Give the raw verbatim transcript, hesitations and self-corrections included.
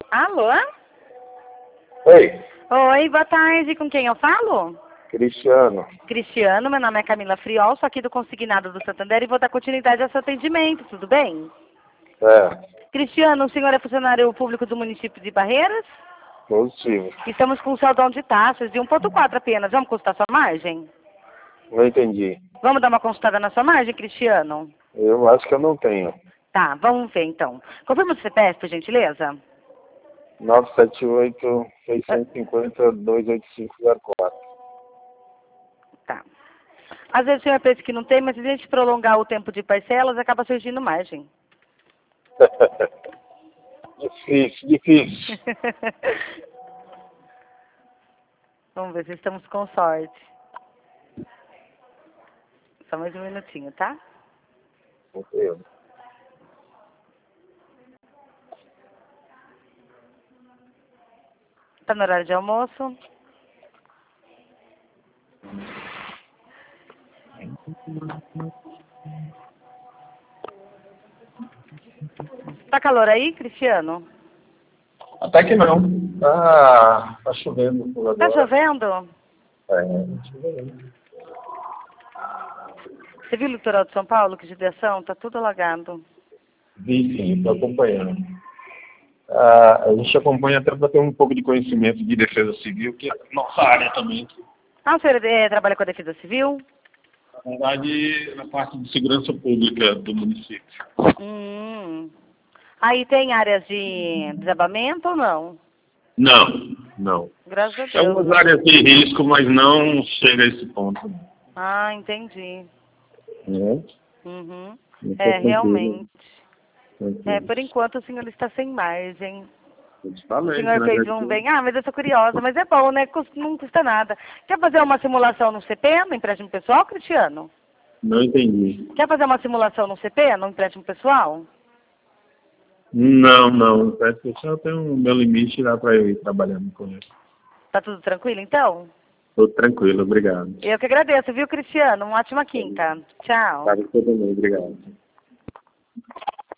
Alô? Oi, Oi, boa tarde. Com quem eu falo? Cristiano. Cristiano, meu nome é Camila Friol, sou aqui do Consignado do Santander e vou dar continuidade ao seu atendimento, tudo bem? É, Cristiano, o senhor é funcionário público do município de Barreiras? positivo. Estamos com um saldão de taxas de um ponto quatro apenas. Vamos consultar sua margem? Não entendi. Vamos dar uma consultada na sua margem, Cristiano? Eu acho que eu não tenho. Tá, vamos ver então. Confirma o C P F, por gentileza? nove sete oito, seis Ah, cinco zero, dois oito cinco zero quatro. tá. Às vezes o senhor pensa que não tem, mas se a gente prolongar o tempo de parcelas, acaba surgindo margem. Difícil, difícil. Vamos ver se estamos com sorte. Só mais um minutinho, tá? Entendo. Tá no horário de almoço? Tá calor aí, Cristiano? Até que não. Ah, tá chovendo por Tá agora. chovendo? É, tá chovendo. Você viu o litoral de São Paulo, que judiação? Tá tudo alagado. Vi sim, tô acompanhando. Ah, a gente acompanha até para ter um pouco de conhecimento de defesa civil, que é a nossa área também. Ah, o senhor é, trabalha com a Defesa Civil? Na verdade, na parte de segurança pública do município. Hum. Aí tem áreas de desabamento ou não? Não, não. Graças a É Deus, algumas né? áreas de risco, mas não chega a esse ponto. Ah, entendi. Né? Uhum. Não tô É, tranquilo. realmente. É, Tranquilo. por enquanto o senhor está sem margem. Eu te O falei, senhor na fez um verdade. bem. Ah, mas eu sou curiosa, mas é bom, né? Cus- Não custa nada. Quer fazer uma simulação no C P, no empréstimo pessoal, Cristiano? Não entendi. Quer fazer uma simulação no C P, no empréstimo pessoal? Não, não. Parece que eu tenho um meu limite lá para eu ir trabalhando com ele. Tá tudo tranquilo, então? Tô tranquilo, obrigado. Eu que agradeço, viu, Cristiano? Uma ótima quinta. Tchau. Para você também, obrigado.